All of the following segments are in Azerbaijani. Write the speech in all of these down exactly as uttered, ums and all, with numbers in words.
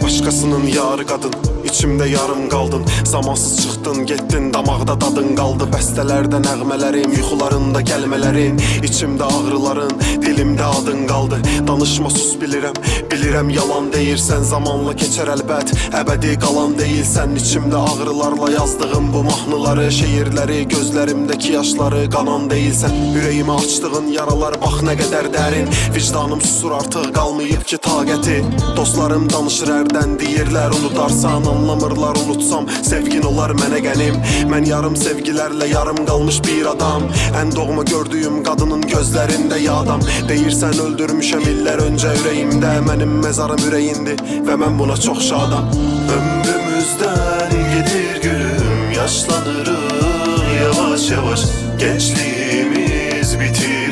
başkasının yarı qadın, İçimdə yarım qaldın. Zamansız çıxdın, getdin, damaqda dadın qaldı. Bəstələrdə nəğmələrim, yuxularında gəlmələrin, İçimdə ağrıların, dilimdə adın qaldı. Danışma sus bilirəm, bilirəm yalan deyirsən. Zamanla keçər əlbət, əbədi qalan deyilsən. İçimdə ağrılarla yazdığım bu mahnıları, şeirləri, gözlərimdəki yaşları qanan deyilsən. Ürəyimə açdığın yaralar bax nə qədər dərin. Vicdanım susur artıq, qalmayıb ki taqəti. Dostlarım danışır ərdən, deyirlər unudarsan. Anlamırlar unutsam, sevgin olar mənə qənim. Mən yarım sevgilərlə yarım qalmış bir adam. Ən doğma gördüyüm qadının gözlərində yadam. Deyirsən öldürmüşəm illər öncə ürəyimdə. Mənim məzarım ürəyindi və mən buna çox şadam. Ömrümüzdən gedir gülüm, yaşlanırıq yavaş yavaş. Gençliğimiz bitir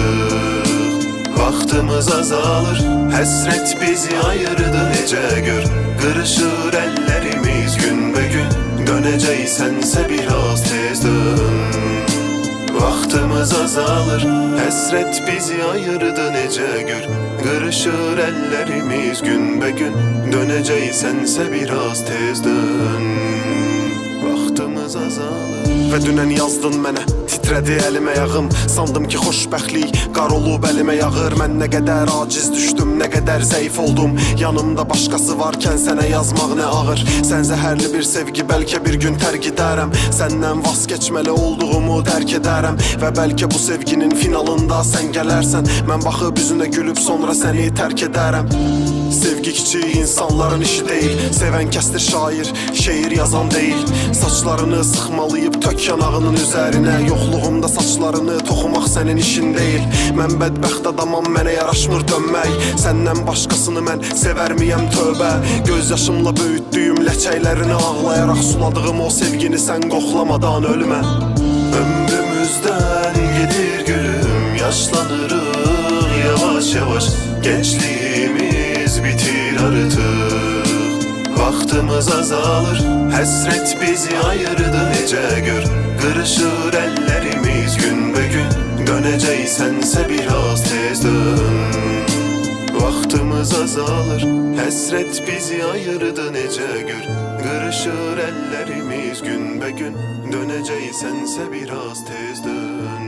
artık, vaxtımız azalır. Həsrət bizi ayırdı necə gör, qırışır əllərimiz gün be gün. Dönəcəksənsə biraz tez dön, vaxtımız azalır. Həsrət bizi ayırdı necə gör, qırışır əllərimiz gün be gün. Dönəcəksənsə biraz tez dön, vaxtımız azalır. Və dünən yazdın mənə, titrədi əlim ayağım. Sandım ki xoşbəxtlik qar olub əlimə yağır. Mən nə qədər aciz düşdüm, nə qədər zəif oldum. Yanımda başqası varkən sənə yazmaq nə ağır. Sən zəhərli bir sevgi, bəlkə bir gün tərk edərəm. Səndən vaz keçməli olduğumu dərk edərəm. Və bəlkə bu sevginin finalında sən gələrsən. Mən baxıb üzünə gülüb sonra səni tərk edərəm. Sevgi kiçik insanların işi deyil. Sevən kəsdir şair, şeir yazan deyil. Saçlarını sıxmalayıb tök yanağının üzərinə. Yoxluğumda saçlarını toxumaq sənin işin deyil. Mən bədbəxt adamam, mənə yaraşmır dönmək. Səndən başqasını mən sevərmiyəm tövbə. Göz yaşımla böyütdüyüm ləkəklərini ağlayaraq suladığım o sevgini sən qoxlamadan ölmə. Ömrümüzdən gedir gülüm, yaşlanırıq yavaş yavaş. Gençliğimiz bitir artık, vaxtımız azalır. Həsrət bizi ayırdı necə gör, qırışır əllərimiz gün be gün. Dönəcəksənsə biraz tez dön, vaxtımız azalır. Həsrət bizi ayırdı necə gör, qırışır əllərimiz gün be gün. Dönəcəksənsə biraz tez dön.